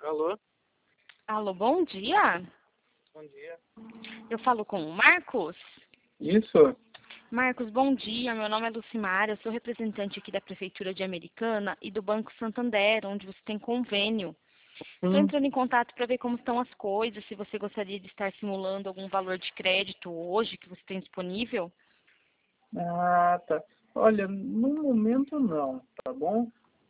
Alô? Alô, bom dia. Bom dia. Eu falo com o Marcos. Isso? Marcos, bom dia. Meu nome é Lucimara. Eu sou representante aqui da Prefeitura de Americana e do Banco Santander, onde você tem convênio. Estou entrando em contato para ver como estão as coisas, se você gostaria de estar simulando algum valor de crédito hoje que você tem disponível. Ah, tá. Olha, no momento não, tá bom?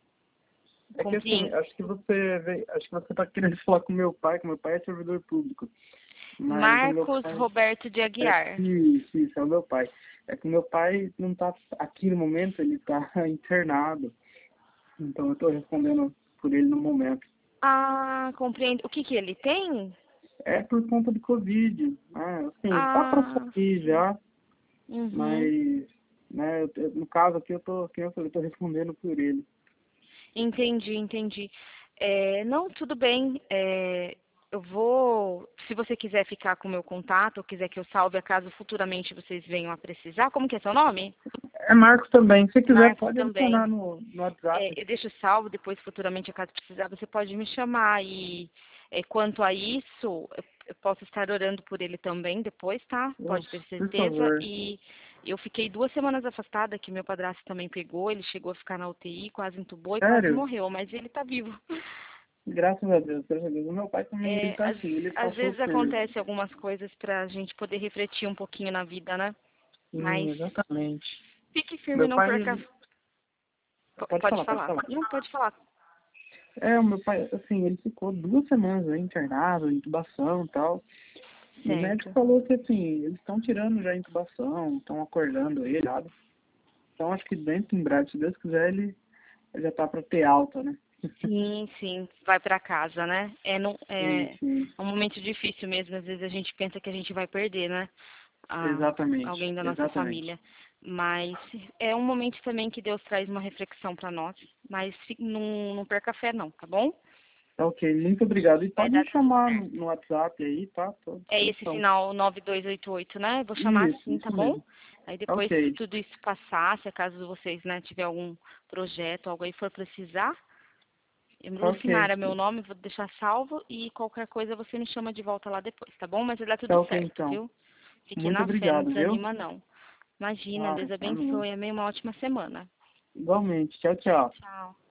É que assim, Compreendo. acho que você tá querendo falar com meu pai, que meu pai é servidor público. Mas o meu Marcos pai Roberto de Aguiar. isso, é o meu pai. É que o meu pai não tá aqui no momento, ele tá internado. Então eu tô respondendo por ele no momento. Ah, compreendo. O que que ele tem? É por conta do Covid, né? Assim, ele tá pra Ah, sair sim. já, Uhum. mas, né, no caso aqui eu tô, que eu falei, tô respondendo por ele. Entendi, entendi. Não, tudo bem. Eu vou, se você quiser ficar com o meu contato, ou quiser que eu salve, caso futuramente vocês venham a precisar, como que é seu nome? É Marcos também. Se quiser, Marcos pode adicionar também. no WhatsApp. Eu deixo salvo, depois futuramente, caso precisar, você pode me chamar. E quanto a isso, eu posso estar orando por ele também depois, tá? Pode ter Nossa, por certeza. favor. E eu fiquei 2 semanas afastada, que meu padrasto também pegou, ele chegou a ficar na UTI, quase entubou e quase Sério? morreu, mas ele tá vivo. Graças a Deus, graças a Deus. O meu pai também, ele É, tá às, assim, ele às passou vezes por... acontece algumas coisas pra gente poder refletir um pouquinho na vida, né? Sim, Mas exatamente. fique firme, Meu não pai, perca. ele... Pode Pode falar, pode falar. falar. Não, pode falar. É, o meu pai, assim, ele ficou 2 semanas aí, internado, intubação e tal. E o médico Certo. falou que, assim, eles estão tirando já a intubação, estão acordando ele, sabe? Então, acho que dentro em breve, se Deus quiser, ele já tá pra ter alta, né? Sim, sim, vai pra casa, né? Sim, É sim. um momento difícil mesmo. Às vezes a gente pensa que a gente vai perder, né? Exatamente, Alguém da nossa exatamente. família. Mas é um momento também que Deus traz uma reflexão pra nós. Mas não perca a fé, não, tá bom? Tá ok, muito obrigado. E Vai pode me dar tudo chamar certo. no WhatsApp aí, tá? Tô à É esse disposição. final 9288, né? Vou chamar Isso, assim, tá isso bom? mesmo. Aí Tá depois que ok, tudo isso passar, se acaso vocês, né, tiver algum projeto, algo aí for precisar, tá ok, Lucimara é meu nome, vou deixar salvo e qualquer coisa você me chama de volta lá depois, tá bom? Mas vai dar tudo tá ok certo, então. viu? Fique Muito na fé, não obrigado, viu? desanima não. Imagina, Ah, Deus amém. abençoe, amém, uma ótima semana. Igualmente, tchau, tchau. Tchau.